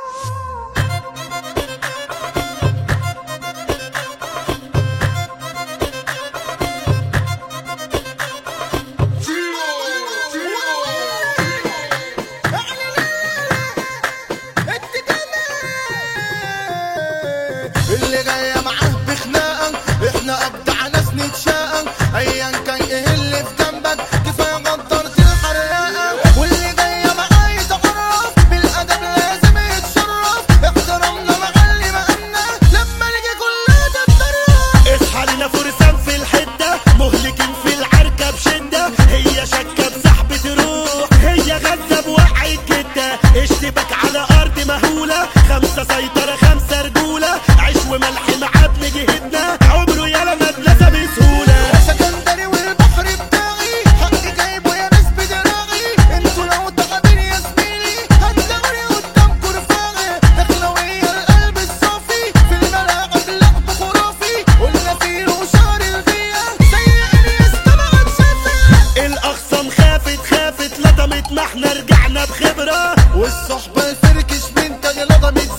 اللي جاية معاه بخناقة احنا ابدع ناس نتشاقى ايا كان ايه اللي في جنبك كفاية غدرت الحراقة واللي جاية معاه يتعرف بالادب لازم يتشرف احترامنا معلي مقامنا لما نيجي كلها تتطرف اصحى لنا فرسان في الحدة مهلكين في العركة بشدة هي شكة بسحبة روح هي غزة بوقع الجدة اشتبك على ارض مهولة 5 سيطرة 5 رجولة عيش وملح مع ابن جهدنا عمره يالا مدلسة بسهولة سكندري والبحر بتاعي حقي جايبه يا ناس بدراعي انتوا لو تعبين يا زميلي هتلاقوني قدامكوا رفاعي دخلوية القلب الصافي في الملاعب لعب خرافي قلنا فيه وشهر الغية سيئين يستمع شافي الاخصام خافت لطمت ما احنا رجعنا بخبرة والصحبة الفركش من تاني لضمت